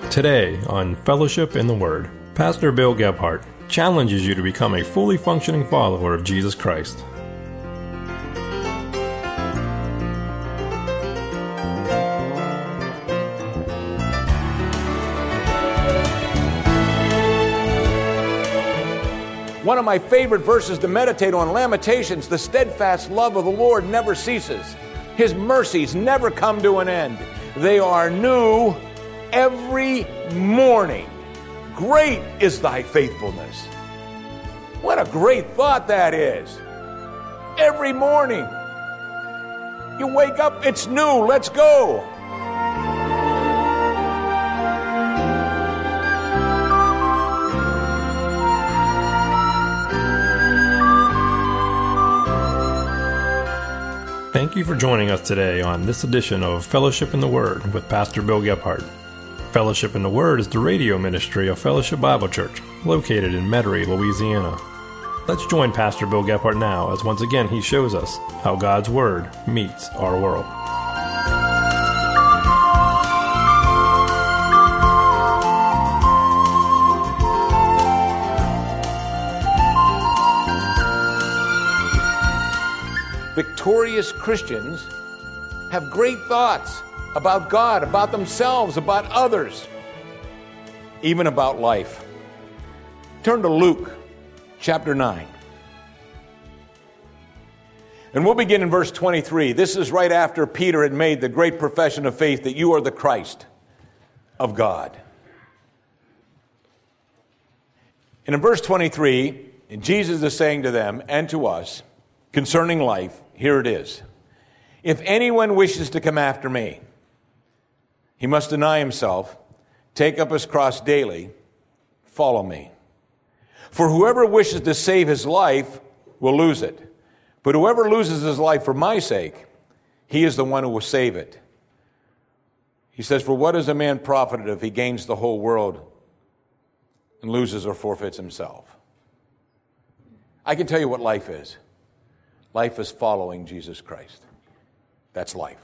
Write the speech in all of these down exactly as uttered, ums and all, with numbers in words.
Today on Fellowship in the Word, Pastor Bill Gebhardt challenges you to become a fully functioning follower of Jesus Christ. One of my favorite verses to meditate on, Lamentations, the steadfast love of the Lord never ceases. His mercies never come to an end. They are new every morning. Great is thy faithfulness. What a great thought that is. Every morning. You wake up, it's new, let's go. Thank you for joining us today on this edition of Fellowship in the Word with Pastor Bill Gebhardt. Fellowship in the Word is the radio ministry of Fellowship Bible Church, located in Metairie, Louisiana. Let's join Pastor Bill Gebhardt now as once again he shows us how God's Word meets our world. Victorious Christians have great thoughts about God, about themselves, about others, even about life. Turn to Luke chapter nine. And we'll begin in verse twenty-three. This is right after Peter had made the great profession of faith that you are the Christ of God. And in verse twenty-three, Jesus is saying to them and to us concerning life, here it is. If anyone wishes to come after me, he must deny himself, take up his cross daily, follow me. For whoever wishes to save his life will lose it. But whoever loses his life for my sake, he is the one who will save it. He says, for what is a man profited if he gains the whole world and loses or forfeits himself? I can tell you what life is. Life is following Jesus Christ. That's life.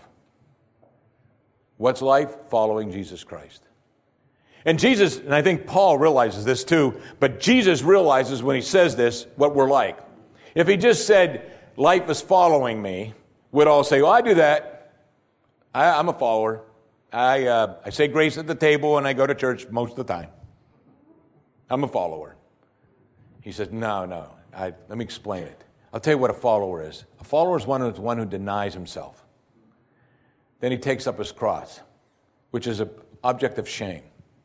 What's life? Following Jesus Christ. And Jesus, and I think Paul realizes this too, but Jesus realizes when he says this, what we're like. If he just said, life is following me, we'd all say, well, I do that. I, I'm a follower. I, uh, I say grace at the table and I go to church most of the time. I'm a follower. He says, no, no. I, let me explain it. I'll tell you what a follower is. A follower is one who, is one who denies himself. Then he takes up his cross, which is an object of shame.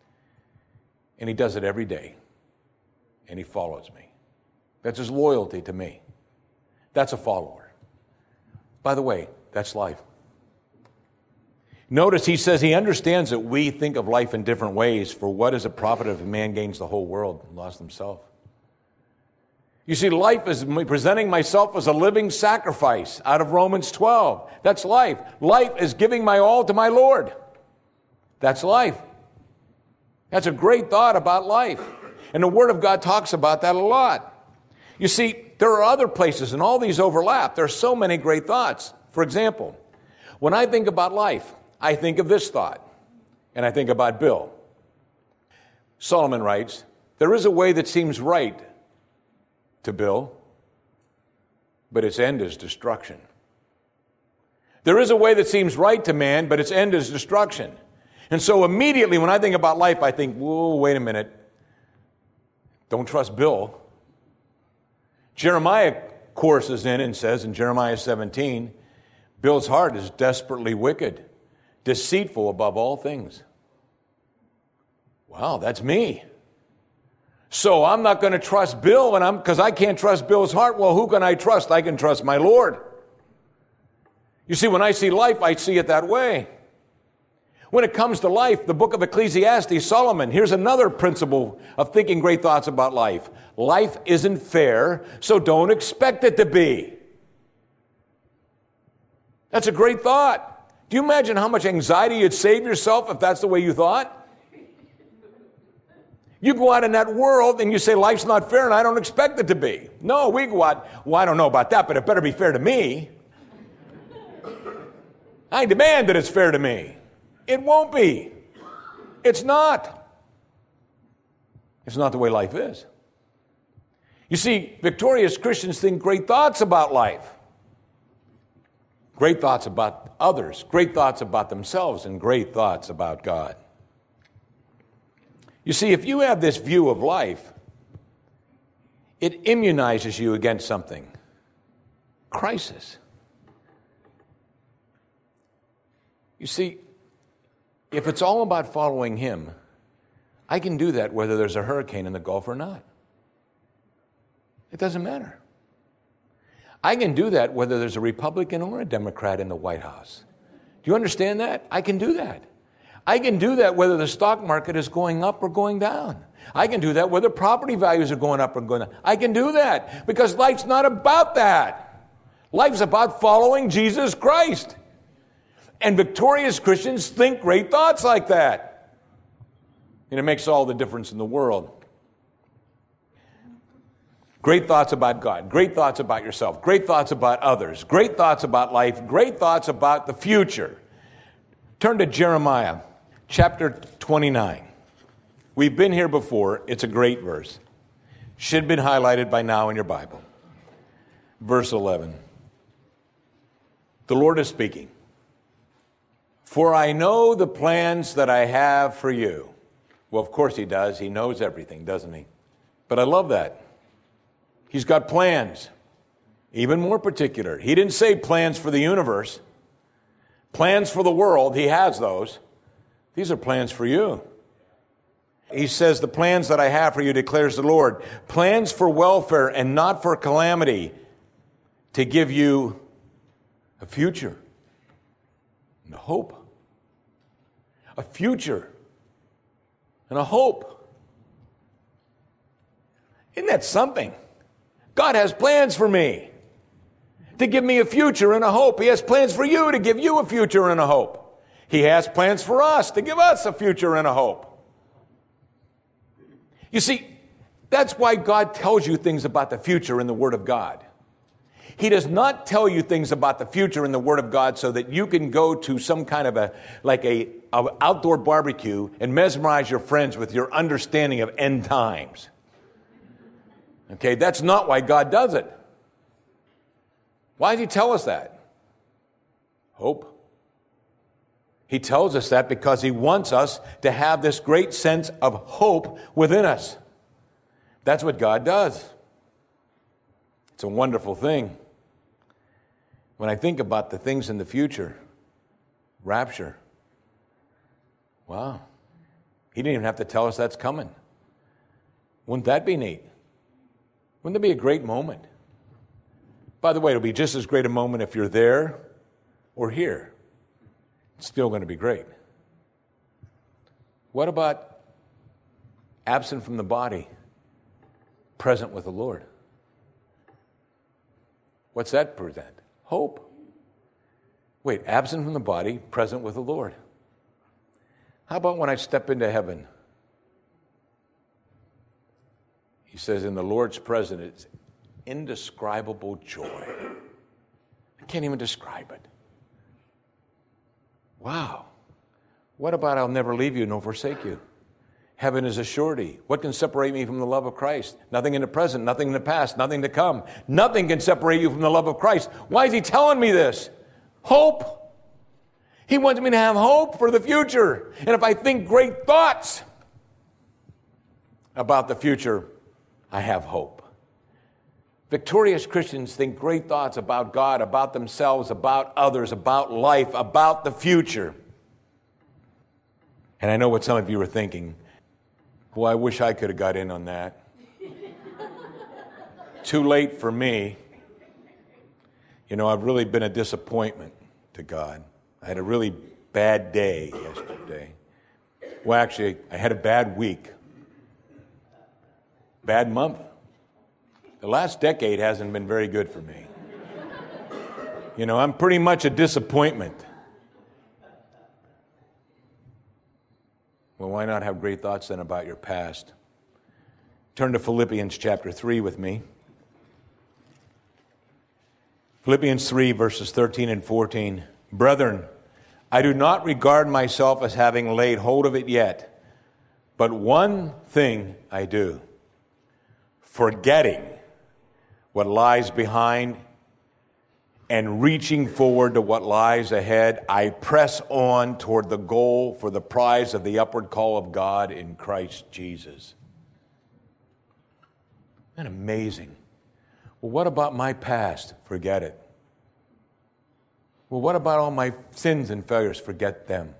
And he does it every day. And he follows me. That's his loyalty to me. That's a follower. By the way, that's life. Notice he says he understands that we think of life in different ways. For what is a profit if a man gains the whole world and lost himself? You see, life is me presenting myself as a living sacrifice out of Romans twelve. That's life. Life is giving my all to my Lord. That's life. That's a great thought about life. And the Word of God talks about that a lot. You see, there are other places, and all these overlap. There are so many great thoughts. For example, when I think about life, I think of this thought, and I think about Bill. Solomon writes, there is a way that seems right to Bill, but its end is destruction. There is a way that seems right to man, but its end is destruction. And so immediately when I think about life, I think, whoa, wait a minute. Don't trust Bill. Jeremiah courses in and says in Jeremiah seventeen, Bill's heart is desperately wicked, deceitful above all things. Wow, that's me. So I'm not going to trust Bill, and I'm because I can't trust Bill's heart. Well, who can I trust? I can trust my Lord. You see, when I see life, I see it that way. When it comes to life, the book of Ecclesiastes, Solomon, here's another principle of thinking great thoughts about life. Life isn't fair, so don't expect it to be. That's a great thought. Do you imagine how much anxiety you'd save yourself if that's the way you thought? You go out in that world and you say, life's not fair and I don't expect it to be. No, we go out, well, I don't know about that, but it better be fair to me. I demand that it's fair to me. It won't be. It's not. It's not the way life is. You see, victorious Christians think great thoughts about life. Great thoughts about others, great thoughts about themselves, and great thoughts about God. You see, if you have this view of life, it immunizes you against something. Crisis. You see, if it's all about following Him, I can do that whether there's a hurricane in the Gulf or not. It doesn't matter. I can do that whether there's a Republican or a Democrat in the White House. Do you understand that? I can do that. I can do that whether the stock market is going up or going down. I can do that whether property values are going up or going down. I can do that because life's not about that. Life's about following Jesus Christ. And victorious Christians think great thoughts like that. And it makes all the difference in the world. Great thoughts about God, great thoughts about yourself, great thoughts about others, great thoughts about life, great thoughts about the future. Turn to Jeremiah chapter twenty-nine. We've been here before. It's a great verse. Should have been highlighted by now in your Bible. Verse eleven. The Lord is speaking. For I know the plans that I have for you. Well, of course He does. He knows everything, doesn't He? But I love that. He's got plans, even more particular. He didn't say plans for the universe. Plans for the world, He has those. These are plans for you. He says, the plans that I have for you, declares the Lord, plans for welfare and not for calamity, to give you a future and a hope. A future and a hope. Isn't that something? God has plans for me to give me a future and a hope. He has plans for you to give you a future and a hope. He has plans for us to give us a future and a hope. You see, that's why God tells you things about the future in the Word of God. He does not tell you things about the future in the Word of God so that you can go to some kind of a, like a, a outdoor barbecue and mesmerize your friends with your understanding of end times. Okay, that's not why God does it. Why does He tell us that? Hope. He tells us that because He wants us to have this great sense of hope within us. That's what God does. It's a wonderful thing. When I think about the things in the future, rapture, wow. He didn't even have to tell us that's coming. Wouldn't that be neat? Wouldn't that be a great moment? By the way, it'll be just as great a moment if you're there or here. It's still going to be great. What about absent from the body, present with the Lord? What's that present? Hope. Wait, absent from the body, present with the Lord. How about when I step into heaven? He says, in the Lord's presence, it's indescribable joy. I can't even describe it. Wow. What about I'll never leave you nor forsake you? Heaven is a surety. What can separate me from the love of Christ? Nothing in the present, nothing in the past, nothing to come. Nothing can separate you from the love of Christ. Why is He telling me this? Hope. He wants me to have hope for the future. And if I think great thoughts about the future, I have hope. Victorious Christians think great thoughts about God, about themselves, about others, about life, about the future. And I know what some of you are thinking. Well, I wish I could have got in on that. Too late for me. You know, I've really been a disappointment to God. I had a really bad day yesterday. Well, actually, I had a bad week. Bad month. The last decade hasn't been very good for me. You know, I'm pretty much a disappointment. Well, why not have great thoughts then about your past? Turn to Philippians chapter three with me. Philippians three, verses thirteen and fourteen. Brethren, I do not regard myself as having laid hold of it yet. But one thing I do, forgetting what lies behind and reaching forward to what lies ahead, I press on toward the goal for the prize of the upward call of God in Christ Jesus. Isn't that amazing? Well, what about my past? Forget it. Well, what about all my sins and failures? Forget them.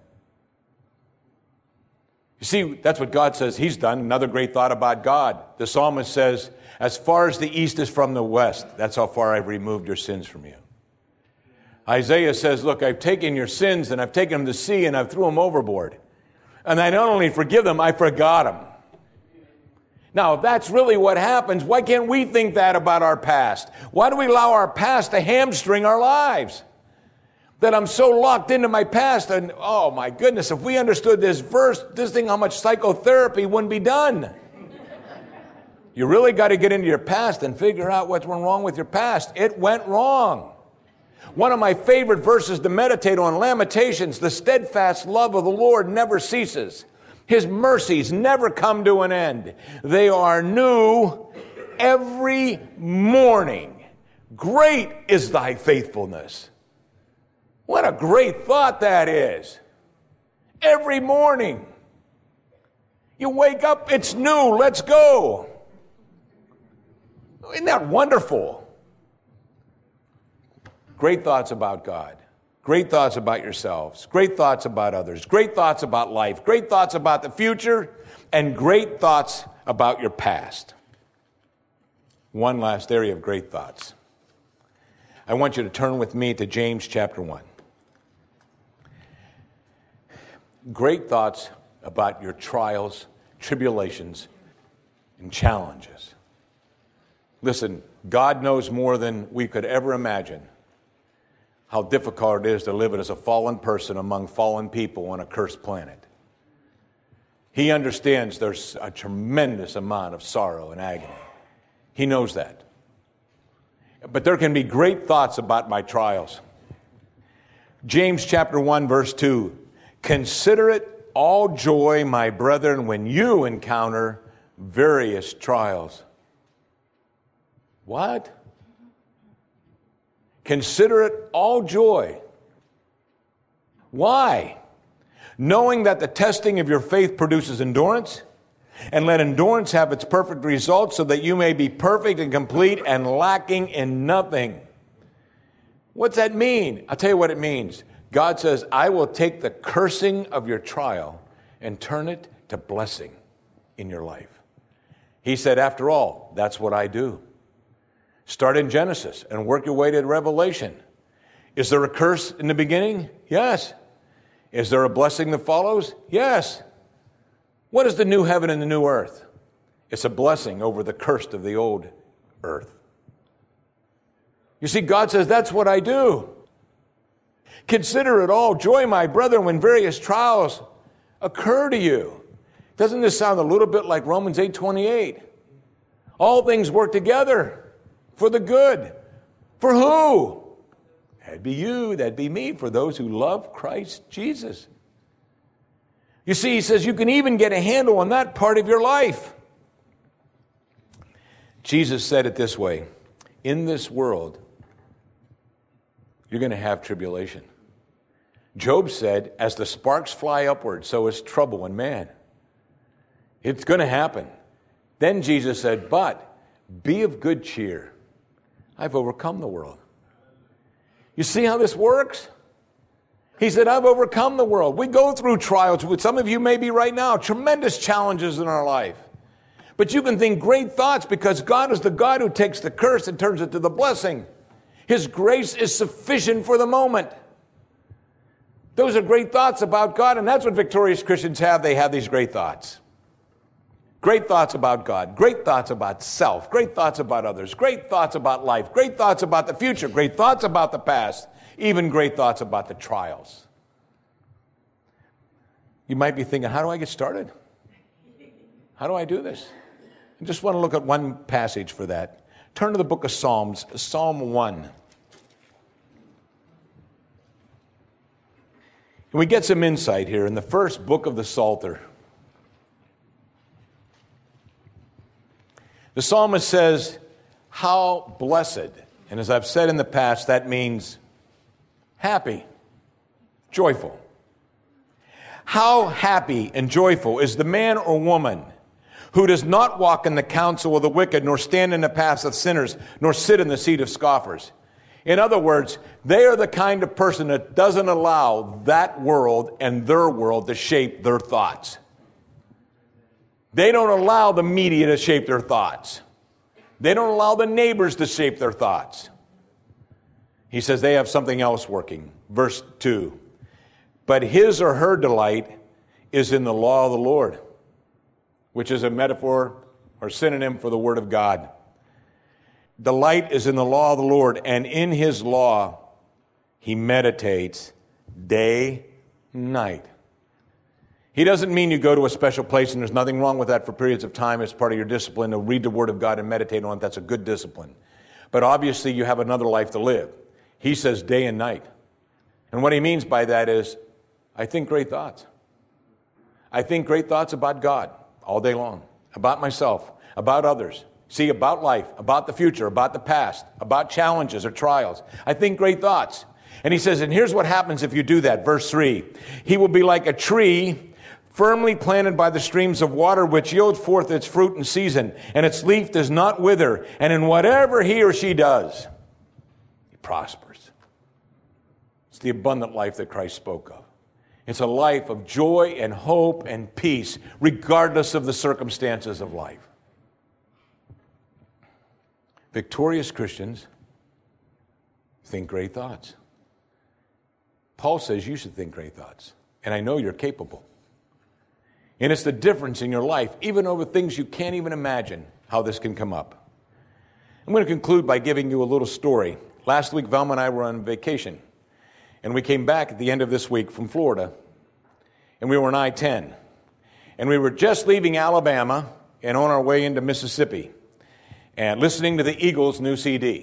You see, that's what God says He's done. Another great thought about God. The psalmist says, as far as the east is from the west, that's how far I've removed your sins from you. Isaiah says, look, I've taken your sins and I've taken them to the sea and I've threw them overboard. And I not only forgive them, I forgot them. Now, if that's really what happens, why can't we think that about our past? Why do we allow our past to hamstring our lives? That I'm so locked into my past, and oh my goodness, if we understood this verse, this thing, how much psychotherapy wouldn't be done. You really got to get into your past and figure out what's wrong with your past. It went wrong. One of my favorite verses to meditate on, Lamentations, the steadfast love of the Lord never ceases. His mercies never come to an end. They are new every morning. Great is thy faithfulness. What a great thought that is. Every morning. You wake up, it's new, let's go. Isn't that wonderful? Great thoughts about God. Great thoughts about yourselves. Great thoughts about others. Great thoughts about life. Great thoughts about the future. And great thoughts about your past. One last area of great thoughts. I want you to turn with me to James chapter one. Great thoughts about your trials, tribulations, and challenges. Listen, God knows more than we could ever imagine how difficult it is to live as a fallen person among fallen people on a cursed planet. He understands there's a tremendous amount of sorrow and agony. He knows that. But there can be great thoughts about my trials. James chapter one, verse two. Consider it all joy, my brethren, when you encounter various trials. What? Consider it all joy. Why? Knowing that the testing of your faith produces endurance, and let endurance have its perfect result, so that you may be perfect and complete and lacking in nothing. What's that mean? I'll tell you what it means. God says, I will take the cursing of your trial and turn it to blessing in your life. He said, after all, that's what I do. Start in Genesis and work your way to Revelation. Is there a curse in the beginning? Yes. Is there a blessing that follows? Yes. What is the new heaven and the new earth? It's a blessing over the cursed of the old earth. You see, God says, that's what I do. Consider it all joy, my brethren, when various trials occur to you. Doesn't this sound a little bit like Romans eight twenty-eight? All things work together for the good. For who? That'd be you, that'd be me, for those who love Christ Jesus. You see, he says you can even get a handle on that part of your life. Jesus said it this way, in this world, you're going to have tribulation. Job said, as the sparks fly upward, so is trouble in man. It's going to happen. Then Jesus said, but be of good cheer. I've overcome the world. You see how this works? He said, I've overcome the world. We go through trials, with some of you maybe right now, tremendous challenges in our life. But you can think great thoughts because God is the God who takes the curse and turns it to the blessing. His grace is sufficient for the moment. Those are great thoughts about God, and that's what victorious Christians have. They have these great thoughts. Great thoughts about God, great thoughts about self, great thoughts about others, great thoughts about life, great thoughts about the future, great thoughts about the past, even great thoughts about the trials. You might be thinking, how do I get started? How do I do this? I just want to look at one passage for that. Turn to the book of Psalms, Psalm one. And we get some insight here in the first book of the Psalter. The psalmist says, how blessed. And as I've said in the past, that means happy, joyful. How happy and joyful is the man or woman who does not walk in the counsel of the wicked, nor stand in the paths of sinners, nor sit in the seat of scoffers. In other words, they are the kind of person that doesn't allow that world and their world to shape their thoughts. They don't allow the media to shape their thoughts. They don't allow the neighbors to shape their thoughts. He says they have something else working. Verse two. But his or her delight is in the law of the Lord, which is a metaphor or synonym for the Word of God. Delight is in the law of the Lord, and in his law he meditates day and night. He doesn't mean you go to a special place, and there's nothing wrong with that for periods of time as part of your discipline to read the Word of God and meditate on it. That's a good discipline. But obviously you have another life to live. He says day and night. And what he means by that is, I think great thoughts. I think great thoughts about God all day long, about myself, about others. See, about life, about the future, about the past, about challenges or trials. I think great thoughts. And he says, and here's what happens if you do that. Verse three, he will be like a tree firmly planted by the streams of water, which yields forth its fruit in season, and its leaf does not wither. And in whatever he or she does, he prospers. It's the abundant life that Christ spoke of. It's a life of joy and hope and peace, regardless of the circumstances of life. Victorious Christians think great thoughts. Paul says you should think great thoughts, and I know you're capable. And it's the difference in your life, even over things you can't even imagine, how this can come up. I'm going to conclude by giving you a little story. Last week, Velma and I were on vacation, and we came back at the end of this week from Florida, and we were on I ten. And we were just leaving Alabama and on our way into Mississippi, and listening to the Eagles' new C D.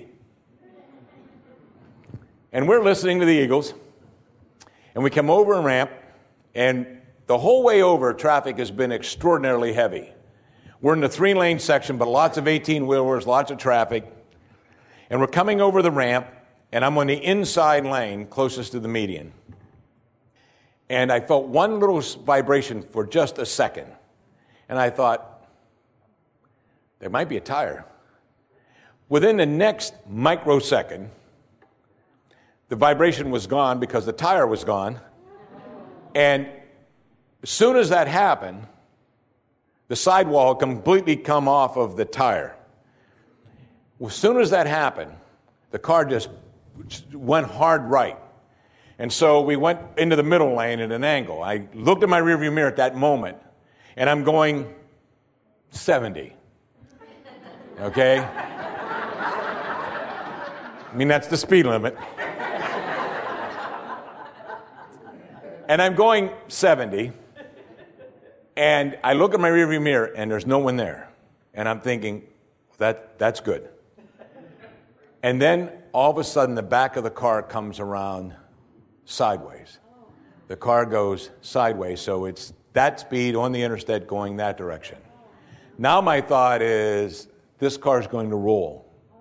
And we're listening to the Eagles, and we come over a ramp, and the whole way over, traffic has been extraordinarily heavy. We're in the three-lane section, but lots of eighteen-wheelers, lots of traffic. And we're coming over the ramp, and I'm on the inside lane closest to the median. And I felt one little vibration for just a second. And I thought, there might be a tire. Within the next microsecond, the vibration was gone because the tire was gone. And as soon as that happened, the sidewall had completely come off of the tire. As soon as that happened, the car just went hard right. And so we went into the middle lane at an angle. I looked at my rearview mirror at that moment, and I'm going seventy. Okay? I mean, that's the speed limit. And I'm going seventy, and I look at my rearview mirror, and there's no one there. And I'm thinking, that that's good. And then, all of a sudden, the back of the car comes around sideways. The car goes sideways, so it's that speed on the interstate going that direction. Now my thought is, this car is going to roll.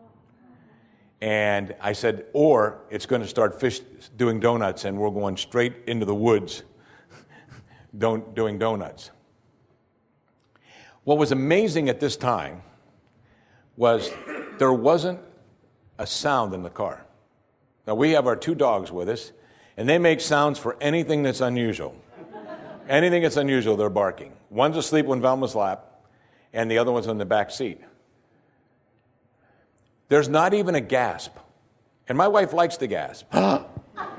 And I said, or it's going to start fish doing donuts, and we're going straight into the woods don't, doing donuts. What was amazing at this time was there wasn't a sound in the car. Now, we have our two dogs with us, and they make sounds for anything that's unusual. Anything that's unusual, they're barking. One's asleep on Velma's lap, and the other one's on the back seat. There's not even a gasp. And my wife likes to gasp. But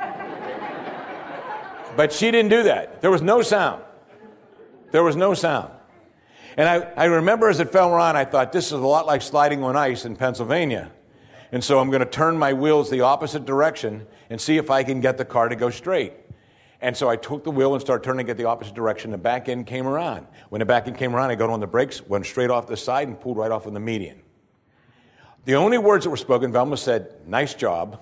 she didn't do that. There was no sound. There was no sound. And I, I remember as it fell around, I thought, this is a lot like sliding on ice in Pennsylvania. And so I'm going to turn my wheels the opposite direction and see if I can get the car to go straight. And so I took the wheel and started turning it the opposite direction. The back end came around. When the back end came around, I got on the brakes, went straight off the side, and pulled right off on the median. The only words that were spoken, Velma said, nice job.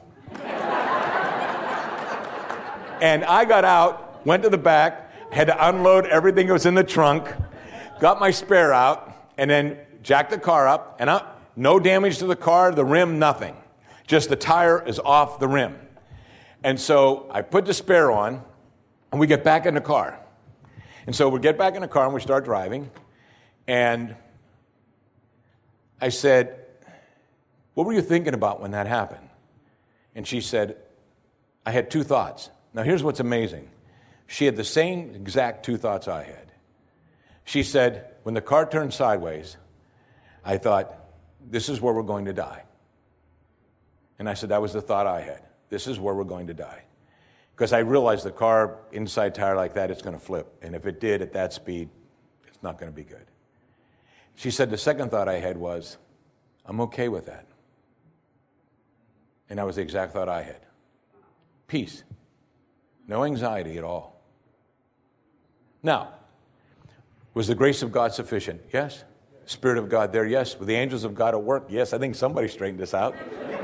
And I got out, went to the back, had to unload everything that was in the trunk, got my spare out, and then jack the car up, and up. No damage to the car, the rim, nothing. Just the tire is off the rim. And so I put the spare on, and we get back in the car. And so we get back in the car, and we start driving. And I said, what were you thinking about when that happened? And she said, I had two thoughts. Now, here's what's amazing. She had the same exact two thoughts I had. She said, when the car turned sideways, I thought, this is where we're going to die. And I said, that was the thought I had. This is where we're going to die. Because I realized the car, inside tire like that, it's going to flip. And if it did at that speed, it's not going to be good. She said, the second thought I had was, I'm okay with that. And that was the exact thought I had. Peace. No anxiety at all. Now, was the grace of God sufficient? Yes. Spirit of God there? Yes. Were the angels of God at work? Yes. I think somebody straightened this out.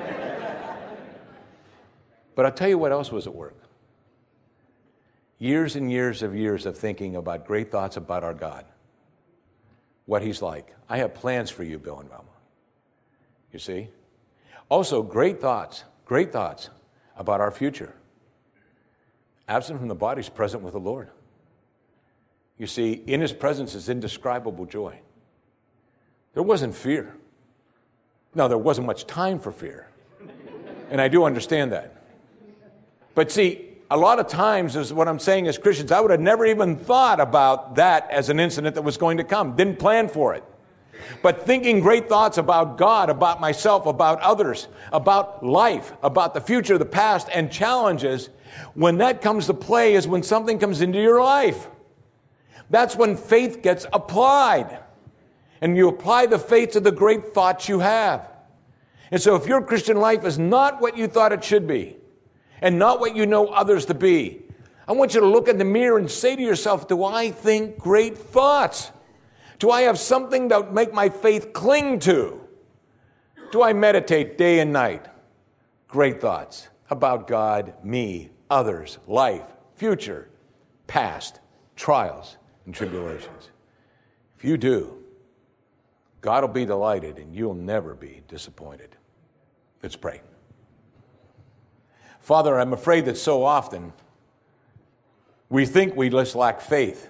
But I'll tell you what else was at work. Years and years of years of thinking about great thoughts about our God. What he's like. I have plans for you, Bill and Velma. You see? Also, great thoughts, great thoughts about our future. Absent from the body is present with the Lord. You see, in his presence is indescribable joy. There wasn't fear. No, there wasn't much time for fear. And I do understand that. But see, a lot of times, is what I'm saying as Christians, I would have never even thought about that as an incident that was going to come. Didn't plan for it. But thinking great thoughts about God, about myself, about others, about life, about the future, the past, and challenges, when that comes to play is when something comes into your life. That's when faith gets applied. And you apply the faith to the great thoughts you have. And so if your Christian life is not what you thought it should be, and not what you know others to be, I want you to look in the mirror and say to yourself, do I think great thoughts? Do I have something that would make my faith cling to? Do I meditate day and night? Great thoughts about God, me, others, life, future, past, trials, and tribulations. If you do, God will be delighted and you'll never be disappointed. Let's pray. Father, I'm afraid that so often we think we just lack faith.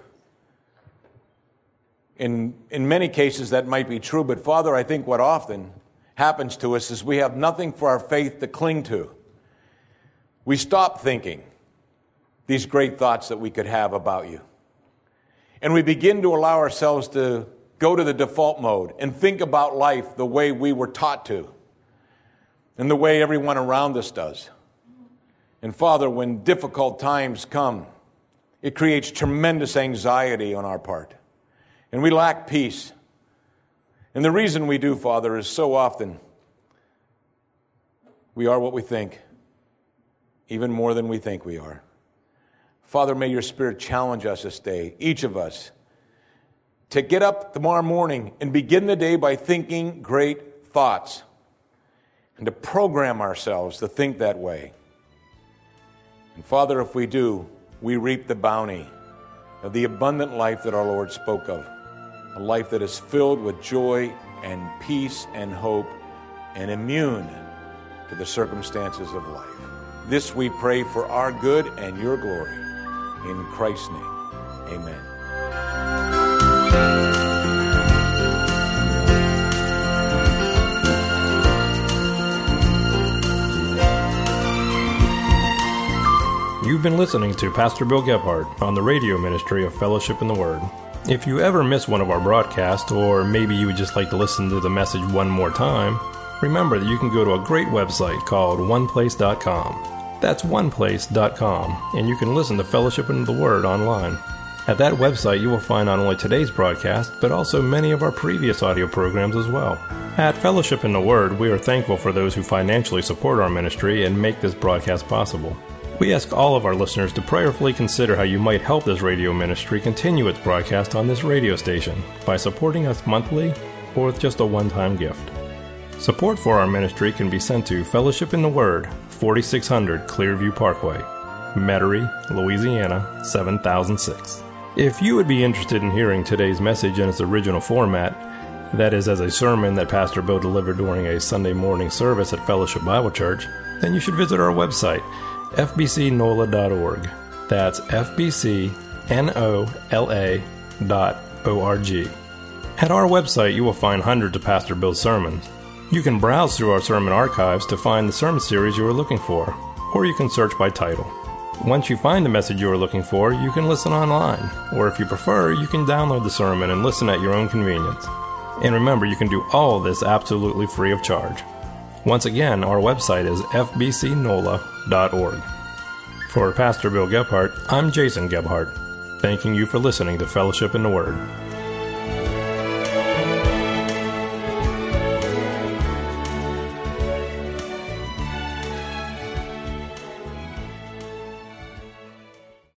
In, in many cases that might be true, but Father, I think what often happens to us is we have nothing for our faith to cling to. We stop thinking these great thoughts that we could have about you. And we begin to allow ourselves to go to the default mode and think about life the way we were taught to and the way everyone around us does. And Father, when difficult times come, it creates tremendous anxiety on our part. And we lack peace. And the reason we do, Father, is so often we are what we think, even more than we think we are. Father, may your Spirit challenge us this day, each of us, to get up tomorrow morning and begin the day by thinking great thoughts and to program ourselves to think that way. And Father, if we do, we reap the bounty of the abundant life that our Lord spoke of. A life that is filled with joy and peace and hope and immune to the circumstances of life. This we pray for our good and your glory. In Christ's name, amen. You've been listening to Pastor Bill Gebhardt on the radio ministry of Fellowship in the Word. If you ever miss one of our broadcasts, or maybe you would just like to listen to the message one more time, remember that you can go to a great website called one place dot com. That's one place dot com, and you can listen to Fellowship in the Word online. At that website, you will find not only today's broadcast, but also many of our previous audio programs as well. At Fellowship in the Word, we are thankful for those who financially support our ministry and make this broadcast possible. We ask all of our listeners to prayerfully consider how you might help this radio ministry continue its broadcast on this radio station by supporting us monthly or with just a one-time gift. Support for our ministry can be sent to Fellowship in the Word, forty-six hundred Clearview Parkway, Metairie, Louisiana, seven thousand six. If you would be interested in hearing today's message in its original format, that is, as a sermon that Pastor Bill delivered during a Sunday morning service at Fellowship Bible Church, then you should visit our website, f b c nola dot org. That's f b c nola dot org. At our website, you will find hundreds of Pastor Bill's sermons. You can browse through our sermon archives to find the sermon series you are looking for, or you can search by title. Once you find the message you are looking for, you can listen online, or if you prefer, you can download the sermon and listen at your own convenience. And remember, you can do all of this absolutely free of charge. Once again, our website is f b c nola dot org. For Pastor Bill Gebhardt, I'm Jason Gebhardt, thanking you for listening to Fellowship in the Word.